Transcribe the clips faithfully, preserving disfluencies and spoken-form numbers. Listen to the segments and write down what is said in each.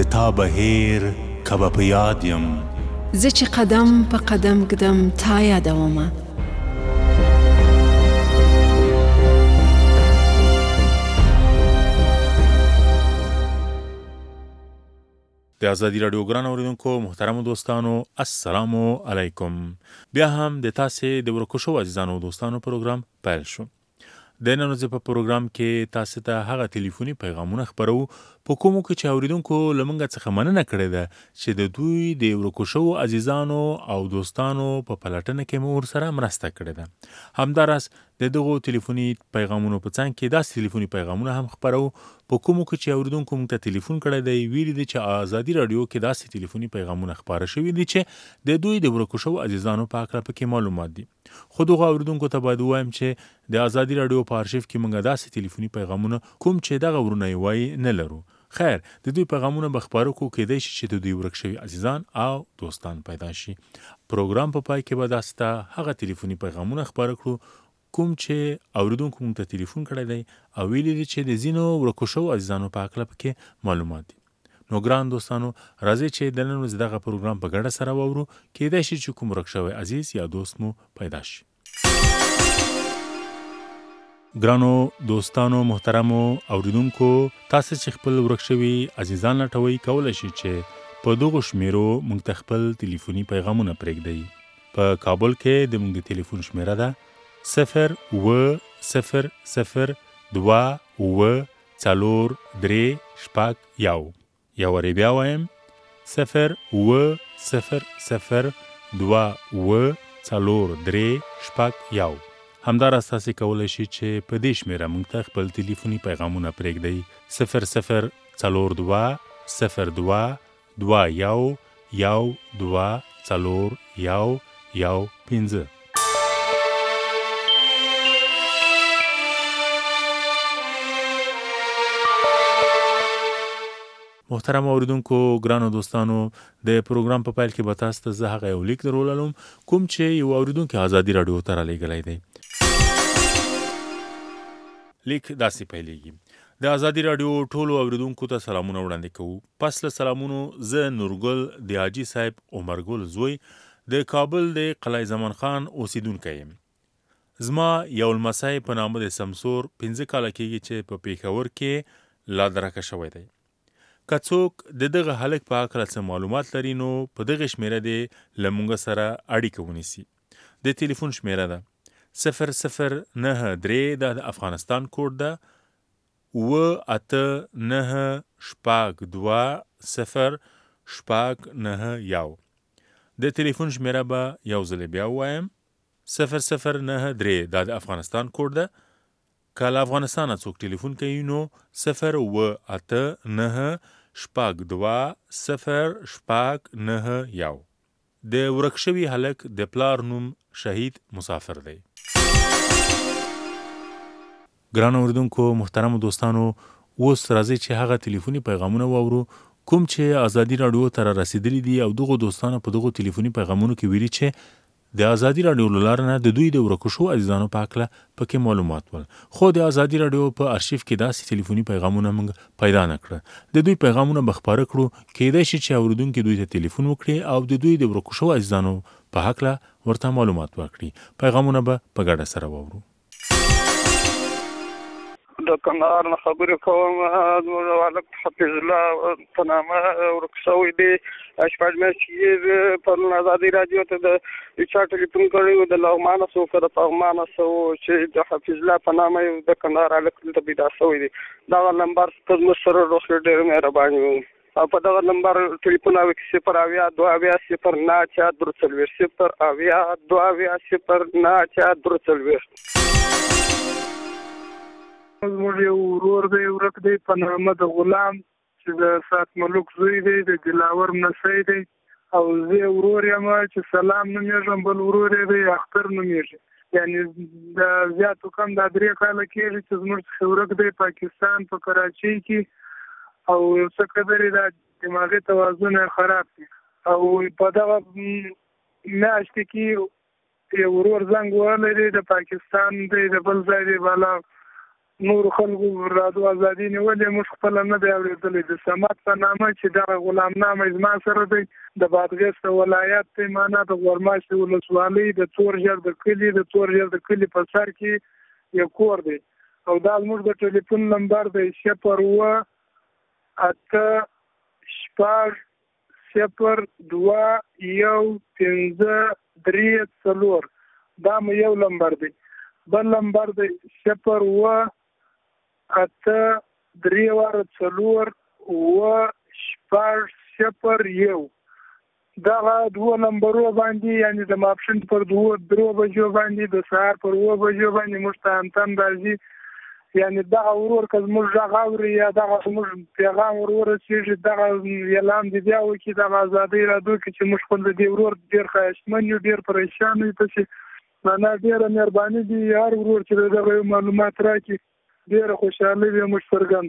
د تا بهیر که به په یاد یم زه چې قدم په قدم ږدم تا یادومه. د ازادي راډیو ګران اوریدونکو محترمو دوستانو السلام علیکم. بیا هم د تاسې د ورکو شو عزیزانو دوستانو پروګرام پیل شو. د نن ورځې په پروګرام کې تاسو ته هغه ټلیفوني پیغامونه خبرو په کومو کې چې اوریدونکو لمنګه څخه مننه کړې ده چې د دوی د ورکو شو عزیزانو او دوستانو په پلټنه کې مو ورسره مرسته کړې ده. همداراز د دغو ټلیفوني پیغامونو په څنګ کې داسې ټلیفوني پیغامونه هم خبرو په کومو کې چې اوریدونکو موږ ته ټلیفون کړی دی ویلي دي چې ازادي راډیو کې داسې ټلیفوني پیغامونه خبره شوي دي چې د دوی د ورکو شو عزیزانو په اړه پکې معلومات دي. خو دغه اوریدونکو ته باید ووایم چې د ازادي راډیو په ارشیف کې موږ داسې ټلیفوني پیغامونه کوم چې دغه ورونه یې وایي نه لرو. خیر د دوی پیغامونه به خپاره کو کېدای شي چې د دوی ورک شوي عزیزان او دوستان پیدا شي. پروګرام په پای کې به تاسو ته هغه ټلیفوني پیغامونه خپاره کړو کوم چې اوریدونکو موږ ته ټلیفون کړی دی او ویلي دي چې د ځینو ورکو شوو عزیزانو په هکله پکې معلومات دي. نو ګران دوستانو راځئ چې د نن ورځې دغه پروګرام په ګډه سره واورو، کېدای شي چې کوم ورک شوی عزیز یا دوست مو پیدا شي. ګرانو دوستانو محترمو اوریدونکو تاسو چې خپل ورک شوي عزیزان لټوئ کولی شي چې په دغو شمیرو موږ ته خپل ټلیفوني پیغامونه پرېږدئ. په کابل کې د موږ د ټلیفون شمیره ده صفر اوه صفر صفر دوه اوه څلور درې شپږ یو. یا وری بیا وایم صفر اوه صفر صفر دوه اوه څلور درې شپږ یو. همداراز تاسې کولی شي چې په دې شمیره موږ ته خپل ټلیفوني پیغامونه پرېږدئ صفر صفر څلور دوه صفر دوه دوه یو یو دوه څلور یو یو پنځه. محترم اوریدونکو ګرانو دوستانو د پروګرام په پیل کې به تاسو ته زه هغه یو لیک درولم کوم چې یو اوریدونکي ازادي راډیو ته رالیږلی دی. لیک داسې پیلیږي: د ازادي راډیو ټولو اوریدونکو ته سلامونه وړاندې کوو. پس له سلامونو زه نورګل د حاجي صاحب عمرګل زوی د کابل د قلعه زمان خان اوسیدونکی یم. زما یو لمسی په نامه د سمسور پنځه کاله کېږي چې په پېښور کې لا درکه شوی دی. که څوک د دغه هلک په هکله څه معلومات لري نو په دغه شمیره دې له موږ سره اړیکه ونیسي. د ټلیفون شمیره ده صفر صفر نهه درې دا د افغانستان کوډ ده اوه اته نهه شپږ دوه صفر شپږ نهه یو. د ټلیفون شمیره به یو ځل بیا ووایم صفر صفر نهه درې دا د افغانستان کوډ ده. که له افغانستانه څوک ټلیفون کوي نو صفر اوه اته نهه شپږ دوه صفر شپږ نهه یو. د ورک شوي هلک د پلار نوم شهید مسافر دی. ګرانو اوریدونکو محترمو دوستانو اوس راځئ چې هغه ټلیفوني پیغامونه واورو کوم چې ازادي راډیو ته را رسېدلي دي او دغو دوستانو په دغو ټلیفوني پیغامونو کې ویلي چې د ازادي راډیو له لارې نه د دوی د ورکو شوو عزیزانو په هکله پکې معلومات ول. خو د ازادي راډیو په ارشیف کې داسې ټلیفوني پیغامونه موږ پیدا نه کړه. د دوی پیغامونه به خپاره کړو، کېدای شي چې اوریدونکي دوی ته ټلیفون وکړي او د دوی د ورکو شوو عزیزانو په هکله ورته معلومات ورکړي. پیغامونه به په ګډه سره واورو. د کندهار نه خبرې کوم. هلک حفیظ الله په نامه ورک شوی دی. شپږ میاشتې پرون ازادي راډیو ته د چا ټلیفون کړی و د لغمان څخه که د پغمان څخه چې د حفیظ الله په نامه د کندهار هلک دلته پیدا شوی دی. دغه نمبر ته زموږ سره روغ ډېر مهرباني وي او په دغه نمبر ټلیفون اویا صفر اویا دوه اویا صفر نهه چار درې څلوېښت صفر اویا دوه اویا صفر نهه چار درې څلوېښت. زموږ یو ورور دی ورک دی په نامه د غلام چې د سات ملوک زوی دی د دلاور نسی دی او زه ورور یم چې سلام نومیږم، بل ورور دی اختر نومیږي. یعنی د زیاتو کم دا درې کاله کېږي چې زموږ څخه ورک دی پاکستان په کراچۍ کې او یو څه خبرې دا دماغي توازن خراب دی او په دغه میاشتې کې یو ورور زنګ وهلی دی د پاکستان دی د بل ځای دی بالا نور خلکو رادیو ازادي نیولې موږ خپل نه دی اورېدلی. د صمد په نامه چې دغه غلام نامه زما سره دی د بادغیس ولایت دی، معنا د غورماش ولسوالۍ د تورژر د کلي د تورژر د کلي په سر کې یو کور دی او دا زموږ د ټلیفون نمبر دی صفر اوه اته شپږ صفر دوه یو پنځه درې څلور. دا مو یو نمبر دی. بل نمبر دی صفر اوه اته درې واره څلور اوه شپږ صفر یو. دغه دوه نمبرو باندې یعنې د ماپښین پر دوه درو بجو باندې د سهار پر اوه بجو باندې موږ ته انتن راځي. یعنې دغه ورور که زموږ غږ اوري یا دغه زموږ پیغام ور ورسېږي دغه اعلان دې بیا وکړي دغه ازادۍ راډیو کې چې موږ خپل د دې ورور ډېر ښایستمن یو ډېر پریشان یو پسې معنا ډېره مهرباني دي هر ورور چې دغه معلومات راکړي ډېره خوشحالي وي موږ څرګند.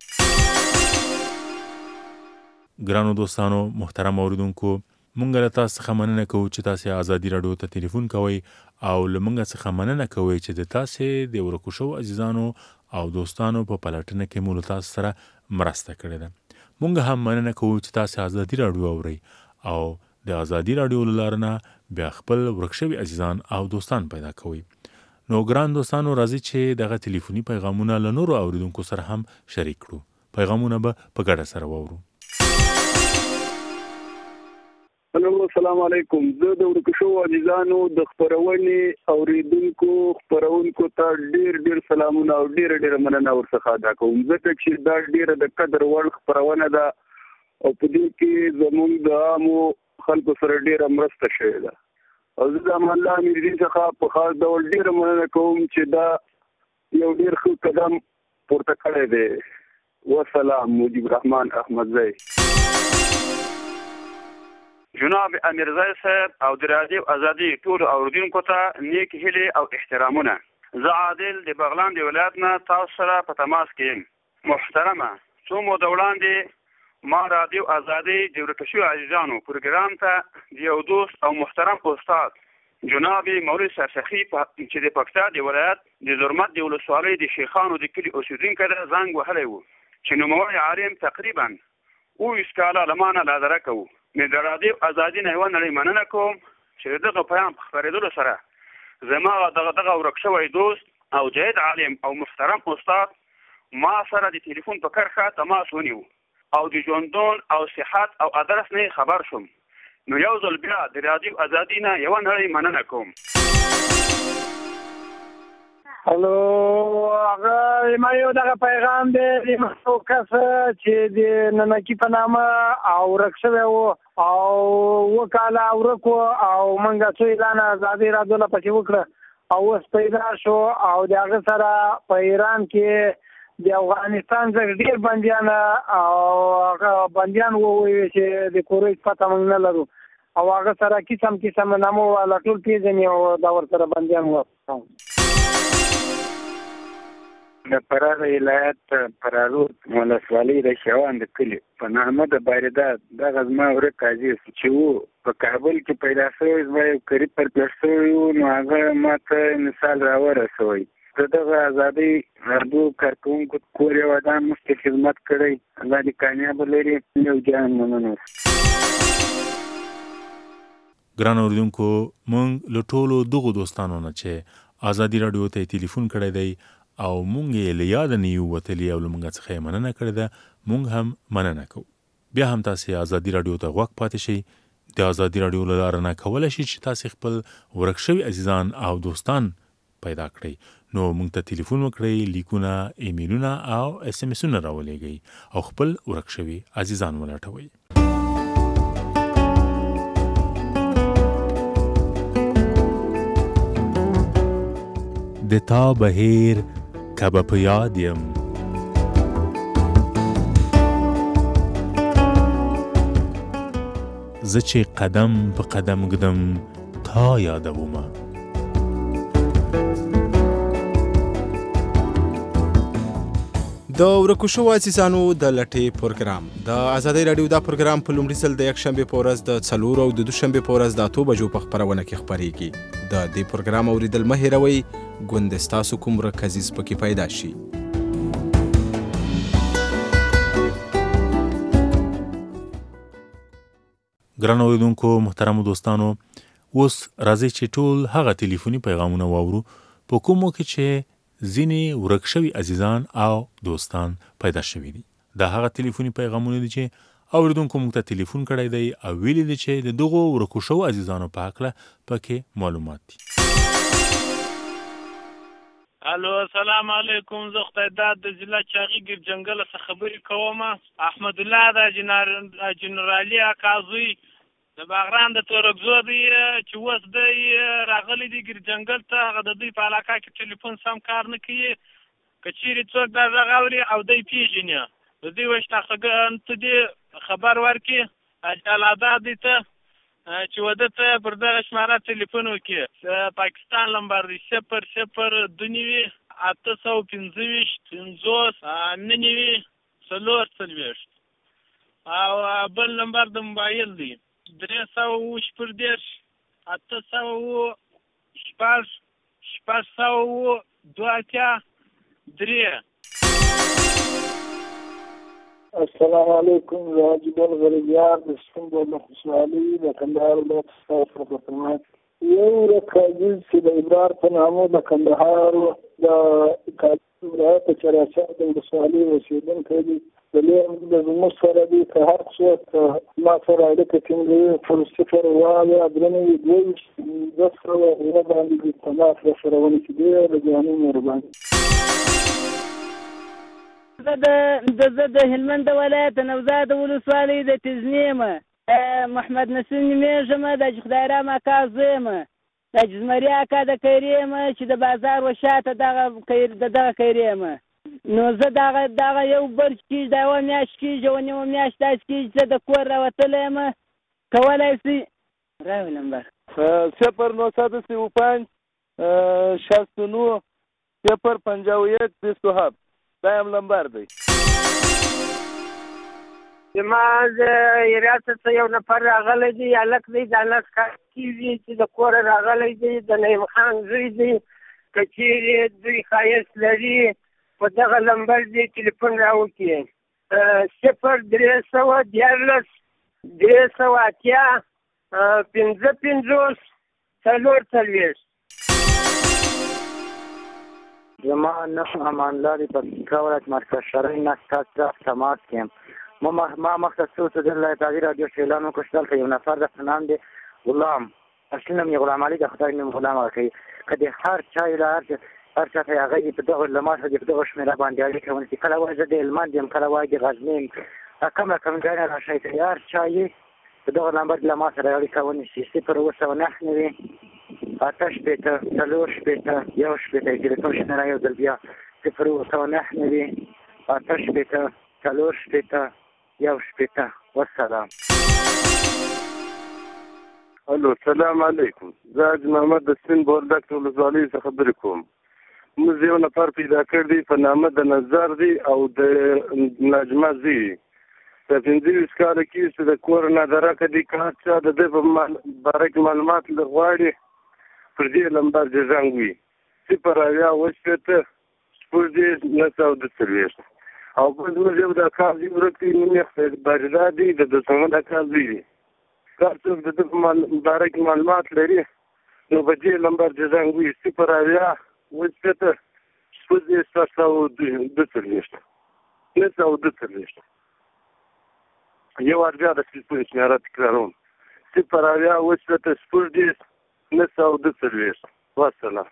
ګرانو دوستانو محترم اوریدونکو مونږ له تاسو څخه مننه کوو چې تاسو ازادي راډیو ته ټلیفون کوئ او له مونږ څخه مننه کوئ چې د تاسو د ورکو شو عزیزانو او دوستانو په پلټنه کې مو له تاسو سره مرسته کړې ده. مونږ هم مننه کوو چې تاسو ازادي راډیو اورئ او د ازادي راډیو له لارې نه بیا خپل ورک شوي عزیزان او دوستان پیدا کوئ. نو ګران دوستانو راځي چې دغه ټلیفوني پیغامونه له نورو اوریدونکو سره هم شریک کړو. پیغامونه به په ګډه سره واورو. هلو السلام علیکم. زه د ورکو شوو عزیزانو د خپرونې اوریدونکو خپرونکو ته ډېر ډېر سلامونه او ډېره ډېره مننه ورڅخه ادا کوم ځکه چې دا ډېره د قدر وړ خپرونه ده او په دې کې زموږ د عامو خلکو سره ډېره مرسته شوې ده او زه د امان الله امیرالدین څخه په خاص ډول ډېره مننه کوم چې دا یو ډېر ښه قدم پورته کړی دی. وسلام. مجيب الرحمن احمد زئی. جناب امیرزی صاحب او د رادیو ازادي ټولو اوریدونکو ته نیک هیلې او احترامونه. زه عادل د بغلان د ولایت نه تاسو سره په تماس کې یم. محترمه څو موده وړاندې ما رادیو ازادي د ورکو شویو عزیزانو پروګرام ته د یو دوست او محترم استاد جناب مولوي سرسخي چې د پکتیا د ولایت د زرمت د ولسوالۍ د شیخانو د کلي اوسېدونکی ده زنګ وهلی و چې نوموړی عالم تقریبا اوویس کاله له ما نه لادرکه و. مې د رادیو ازادي نه یوه نړۍ مننه کوم چې دغه پیام په خپرېدلو سره زما دغه دغه ورک شوی دوست او جید عالم او محترم استاد ما سره د ټلیفون په کرښه تماس ونیو او د ژوندون او صحت او ادرس نه خبر شوم. نو یو ځل بیا د رادیو ازادي نه یوه نړۍ مننه کوم. هلو هغه ما یو دغه پیغام دی د محتو کس چې د ننکي په نامه او ورک شوی و او اووه کاله ورک و او موږ څو اعلان ازادي راډیو له پسې وکړه او اوس پیدا شو او د هغه سره په ایران کې د افغانستان څخه ډېر بندیان او هغه بندیان ووایي چې د کوروش پته موږ نه لرو او هغه سره قسم قسم نامو والا ټول پېژني او دا ورسره بندیان و. د فراه ولایت فرارود ولسوالۍ د شیوان د کلي په نامه د بارداد دغه زما ورک عزیز چې و په کابل کې پیدا شوی زما یو قریب پر پېښ شوی و نو هغه ما ته مثال راورسوی. د دغه ازادۍ راډیو کارکوونکو کور یې ودان مخکې خدمت کړی الله دې کامیابه لري. یو جان مننه. ګران اوریدونکو مونږ له ټولو دغو دوستانو نه چې ازادي راډیو ته ټلیفون کړی دی او مونږ یې له یاده نه یو وتلي او له مونږ څخه یې مننه کړې ده مونږ هم مننه کوو. بیا هم تاسې ازادي راډیو ته غوږ پاتې شئ. د ازادي راډیو له لارې نه کولی شئ چې تاسې خپل ورک شوي عزیزان او دوستان پیدا کړئ. نو مونږ ته ټلیفون وکړئ، لیکونه، ایمیلونه او اس ام اسونه راولېږئ او خپل ورک شوي عزیزان ولټوئ. د تا بهیر که به په یاد یم زه چې قدم په قدم ږدم تا یادومه. د ورکو شوو عزیزانو د لټې پروګرام د ازادي راډیو دا پروګرام په لومړي ځل د یکشنبې په ورځ د څلورو او د دوشنبې په ورځ د اتو بجو په خپرونه کې خپرېږي. د دې پروګرام اوریدل مه هېروئ، ګوندې ستاسو کوم ورک عزیز پکې پیدا شي. ګران اوریدونکو محترمو دوستانو اوس راځي چې ټول هغه ټلیفوني پیغامونه واورو په کومو کې چې ځینې ورک شوي عزیزان او دوستان پیدا شوي دي. دا هغه ټلیفوني پیغامونه دي چې اوریدونکو موږ ته ټلیفون کړی دی او ویلي دي چې د دغو ورکو شوو عزیزانو په هکله پکې معلومات دي. الو السلام علیکم. زه خدای داد د ضلع چاغي ګیر جنگل څخه خبرې کوم. احمد الله د جنرالي اکازوی د باغران د تورګزو دی چې اوس دی راغلی دی ګیر جنگل ته. هغه د دوی په علاقه کې ټلیفون سم کار نه کوي. که چیرې څوک دا غږ اوري او دی پیژني د دوی وشته ته دی خبر ورکړي جلاده دی ته چې وده ته پر دغه شماره ټلیفون وکړي. پاکستان لمبر دی صفر صفر دوه نوي اته سوه پنځه ویشت پنځوس نهه نوي څلور څلوېښت او بل نمبر د موبایل دی درې سوه اووه شپږدېرش اته سوه اووه شپږ شپږ سوه اووه دوه اتیا درې. السلام علیکم. زه حاجي بل غریبیار د سپین بولدک ولسوالۍ د کندهار ولایت ستاسو په خدمت. یو ورک عزیز چې د ابرار په نامه د کندهار د کابل ولایت چراچا د ولسوالۍ اوسېدونکی دی. د لوی زموږ سره دی که هر څوک ما سره اړیکه ټینګوي پر صفر اووه درې نوي دوه ویشت دوه سوه اووه باندې تماس راسره ونیسي. ډېره د جاني مهرباني. زه د زه د هلمند ولایت نوزاد ولسوالۍ د تزنې یم. محمد نسیم نومېږم. د خدای رحم اکا زوی یم. د جزمري اکا د کیرې یم چې د بازار وشاته دغه د دغه کیرې یم. نو زه دغه دغه یو برج کېږي دا یوه میاشت کېږي یوه نیمه میاشت داسې کېږي چې زه د کور راوتلی یم. کولی شي راوي نمبر صفر نو ساده سی و پنج شست و نو صفر پنجاه و یک بیست و هفت دا یم لمبر دی. زما د ایریات څخه یو نفر راغلی دی هلک دی د هلک کار کېږي چې د کوره راغلی دی د نعیم خان زوی دی. که چیرې دوی ښایست لري په دغه لمبر دی ټلیفون راوکړي صفر درې سوه دیارلس درې سوه اتیا پنځه پنځوس څلور څلوېښت. زما نوم امان الله دی. په پکتیکا ولایت مرکز شرعي نه ستاسو سره تماس کې یم. ما مخکې ستاسو د ازادي راډیو څخه اعلان وکړ چې دلته یو نفر درته نام دی غلام. اصلي نوم یې غلام علي د خدای نوم غلام ورکوي. که د هر چا له هر هر چا ته هغه په دغه له ما سره په دغه شمېره باندې اړیکه ونیسي. کله وایي زه د هلمند یم کله وایي د غزني یم. کومه کوم ځای نه راشئ که هر چا یې په دغه نمبر له ما سره اړیکه ونیسي. صفر اووه سوه نهه نوي اته شپېته څلور شپېته یو شپېته ټلیفون شمېره یو ځل بیا صفر اووه سوه نهه نوي اته شپېته څلور شپېته یو شپېته. والسلام. الو السلام علیکم. زه حاجي محمد د سپین بولدک ولسوالۍ څخه خبرې کوم. موږ یو نفر پیدا کړ دی په نامه د نظر دی او د نجمه زی د پنځه ویشت کاله کېږي چې د کور نه درکه دی. که هر چا د دې په باره کې معلومات غواړي پر دې لمبر دې زنګ وي صفر اویا اوه شپېته شپږ دېرش نهه سوه دوه څلوېښت. او بل زموږ یو د اکا زوی ورک دی نوم یې باردا دی د دوست محمد اکا زوی دی. که هر څوک د ده په باره کې معلومات لري نو په دې لمبر دې زنګ وي صفر اویا اوه شپېته شپږ دېرش شپږ سوه دوه څلوېښت نهه سوه دوه څلوېښت. یو وار بیا د ټلیفون شمېره تکراروم صفر اویا اوه شپېته شپږ دېرش نهه سوه دوه څلوېښت. والسلام.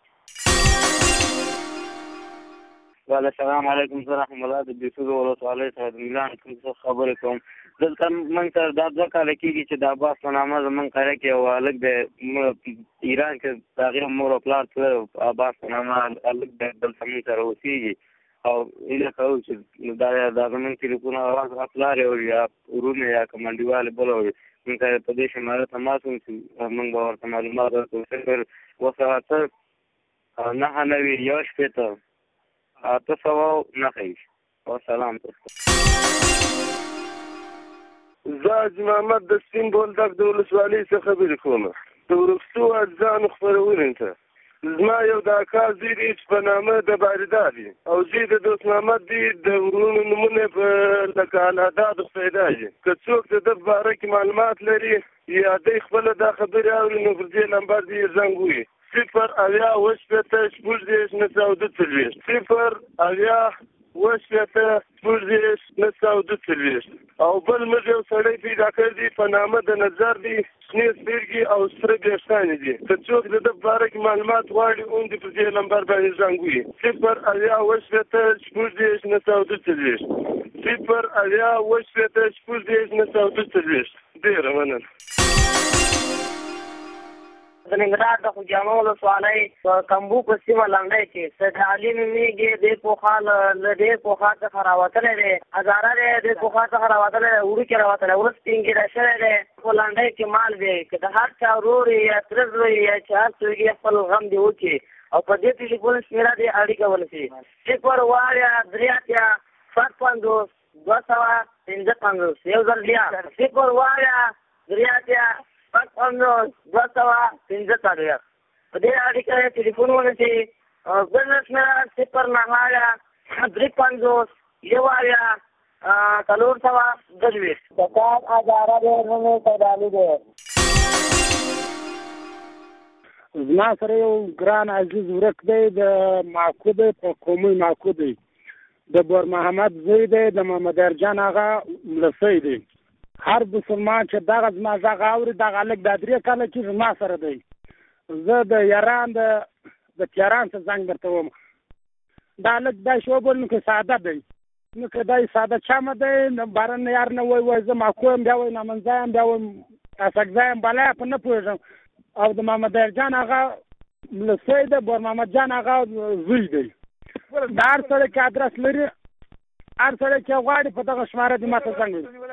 السلام علیکم. زه رحم الله د بیسوزو ولسوالۍ څخه د میلان څخه خبرې کوم. دلته موږ سره دا دوه کاله کېږي چې د عباس په نامه زموږ قریه کې یو هلک دی ایران کې د هغې مور او پلار تللی عباس په نامه هلک دی دلته موږ سره اوسېږي او هیله کوو چې دا دا زموږ ټلیفون اواز پلار یې اوري یا ورونه یا که منډیوالې بله اوري موږ سره په دې شماره تماس ونیسي موږ به ورته معلومات ورکړو. صفر اوه سوه اته نهه نوي یو شپېته اته سوه نهه ویشت. والسلام. زه حاجي محمد د سپین بولدک د ولسوالۍ څخه خبرې کوم. د ورک شوو عزیزانو خپرونې ته زما یو د اکا زوی دی چې په نامه د باریدا دی او زوی د دوست محمد دی د ورونو نومونه په لکه الهداد خفیدا دي که څوک د ده په باره کې معلومات لري یا دی خپله دا خبرې اوري نو پر دې نمبر دې یې زنګ ووهي صفر اویا اوه شپېته شپږ دېرش نهه سوه دوه څلوېښت صفر اویا اوه شپېته شپږ دېرش نهه سوه دوه څلوېښت او بل موږ یو سړی پیدا کړی دی په نامه د نظر دی شنې سترګې او سره ویښتانې دي که څوک د ده په باره کې معلومات غواړي هم دې پر دې نمبر باندې زنګ ووهي صفر اویا اوه شپېته شپږ دېرش نهه سوه دوه څلوېښت صفر اویا اوه شپېته شپږ دېرش نهه سوه دوه څلوېښت ډېره مننه د ننګرهار د خوجامه ولسوالۍ په کمبو په سیمه لنډۍ کې سید علي نومېږي دې پوخا له دې پوخا څخه راوتلی دی هزاره دی دې پوخا څخه راوتلی دی وړوکې راوتلی وروس سپین ږیری شوی دی په لنډۍ کې مال دی که د هر چا ورور یا تره زوی یا چې هر څوک یې خپل غم دې وکړي او په دې ټلیفون شمېره دې اړیکه ونیسي صفر اوه اویا درې اتیا شپږ پنځوس دوه سوه پنځه پنځوس یو ځل بیا صفر اوه اویا درې اتیا شپږ پنځوس دوه سوه پنځه څلوېښت په دې اړیکه یې ټلیفون ونیسي بل شمېره صفر نهه اویا درې پنځوس یو اویا څلور سوه دوه دېرش د کار هزاره دی نوم یې سید علي دی زما سره یو ګران عزیز ورک دی د ماکو دی په قومي ماکو دی د بور محمد زوی دی د محمد ارجان هغه لسی دی هر مسلمان چې دغه زما غږ اوري دغه هلک دا درې کاله کې زما سره دی زه د یاران د د تیاران څخه زنګ درته وم دا هلک داسې وبولو که ساده دی نو که دی ساده چمه دی بارن یار نه وایي وایي زه ماکو یم بیا وایي نامنځی یم بیا وایي اسکزی یم بلا یې په نه پوهېږم او د محمد ارجان هغه لسی دی بور محمد جان هغه زوی دی د هر سړی کې ادرس لري هر سړی چې غواړي په دغه شماره دې ماته زنګ وکړي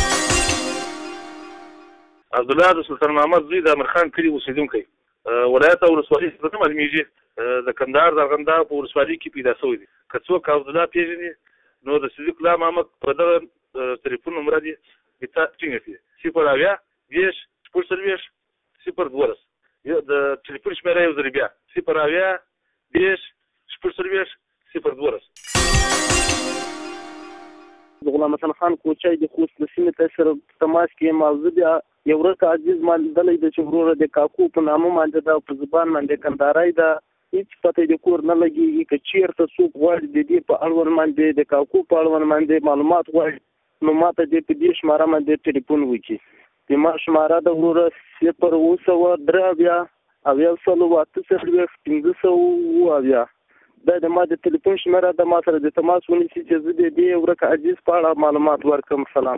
عبدالله د سلطان محمد زوی د امرخان کلي اوسېدونکی ولایت او ولسوالۍ ته نه معلومېږي د کندهار د ارغنداب په ولسوالۍ کې پیدا شوی دی که څوک عبدالله پېژني نو د صدیق الله محمد په دغه تلیفون نمره دې ټینګه کړي صفر اویا دېرش شپږ څلوېښت صفر دولس د تلیفون شمېره یو ځل بیا صفر اویا دېرش شپږ څلوېښت صفر دولس د غلام حسن خان کوچی د خوست له سیمې ته سره تماس کې یم او زه بیا یو ورک عزیز ما لیدلی دی چې وروره د کاکو په نامه باندې ده او په زبان باندې کندهاری ده هېڅ پته د کور نه لګېږي که چېرته څوک غواړي د دې په اړوند باندې د کاکو په اړوند باندې معلومات غواړي نو ما ته دې په دې شماره باندې ټلیفون وکړي د ما شماره ده وروره صفر اوه سوه درې اویا اویا سلو اته څلوېښت پنځه سوه اوه اویا دا د ما د ټلیفون شمېره ده ما سره د تماس ونیسي چې زه د دې ورک عزیز په اړه معلومات ورکړم سلام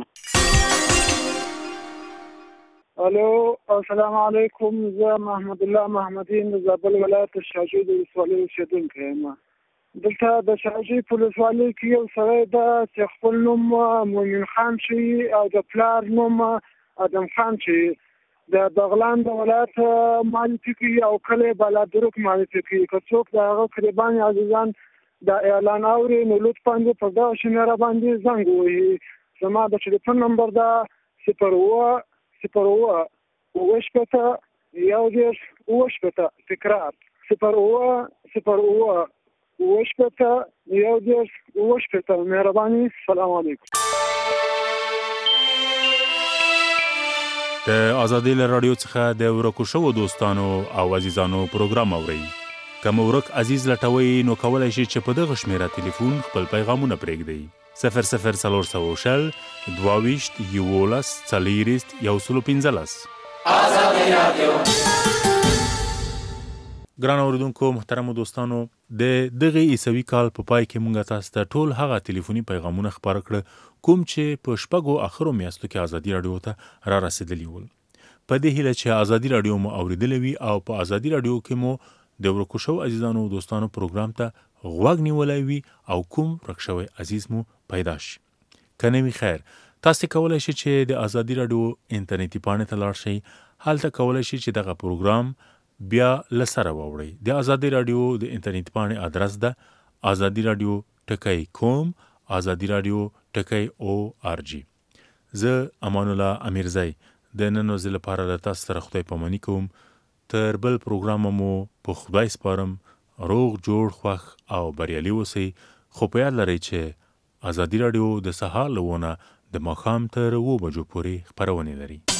الو السلام علیکم زه محمد الله محمدي د زابل ولایت شاجوی د ولسوالۍ اوسېدونکی یم دلته د شاجوی په ولسوالۍ کې یو سړی ده چې خپل نوم مومن خان شي او د پلار نوم ادم خان شي د بغلان د ولایت معرفي کوي او کلی بالادروک معرفي کوي که څوک د هغه قریبان عزیزان د اعلان اوري نو لطفا دې په دغه شمېره باندې زنګ ووهي زما د ټلیفون نمبر ده صفر اوه صفر اوه اوه شپېته یو دېرش اوه شپېته تکرار صفر اوه صفر اوه اوه شپېته یو دېرش اوه شپېته مهرباني سلام علیکم د ازادۍ له راډیو څخه د ورکو شوو دوستانو او عزیزانو پروګرام اورئ که مو ورک عزیز لټوئ نو کولی شئ چې په دغه شمېره تلیفون خپل پیغامونه پرېږدئ صفر صفر څلور سوه شل دوه ویشت یولس څلېرویشت یو سل پنځلس ازادۍ راډیو ګران اوریدونکو محترمو دوستانو د دغه عیسوي کال په پای کې موږ تاسو ته ټول هغه ټلیفوني پیغامونه خپاره کړ کوم چې په شپږو اخرو میاشتو کې ازادي راډیو ته را رسېدلي ول په دې هیله چې ازادي راډیو مو اوریدلی وي او په ازادي راډیو کې مو د ورکو شوو عزیزانو او دوستانو پروګرام ته غوږ نیولی وي او کوم ورک شوی عزیز مو پیدا شي که نه وي خیر تاسو کولی شئ چې د ازادي راډیو انټرنیټي پاڼې ته لاړ شئ هلته کولی شئ چې دغه پروګرام بیا له سره واورئ د ازادي راډیو د انټرنیټ پاڼې ادرس ده ازادي راډیو ټکی کوم ازادي راډیو ټکی او آر جی زه امان الله امیرزی د نن ورځې لپاره له تاسو سره خدای پاماني کوم تر بل پروګرام مو په خدای سپارم روغ جوړ خوښ او بریالي اوسئ. خو په یاد لرئ چې ازادي راډیو د سهار له ونه د ماښام تر اوه بجو پورې خپرونې لري.